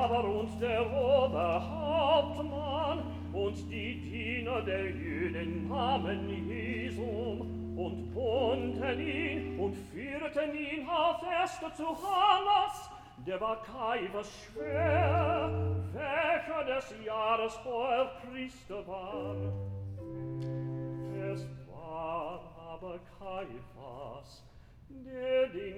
aber und der Oberhauptmann und die Diener der Jüden nahmen Jesum und bunden ihn und führten ihn auf Feste zu Hannas, der war Kaiphas schwer, welcher des Jahres hoher Priester war. Es war aber Kaiphas, der den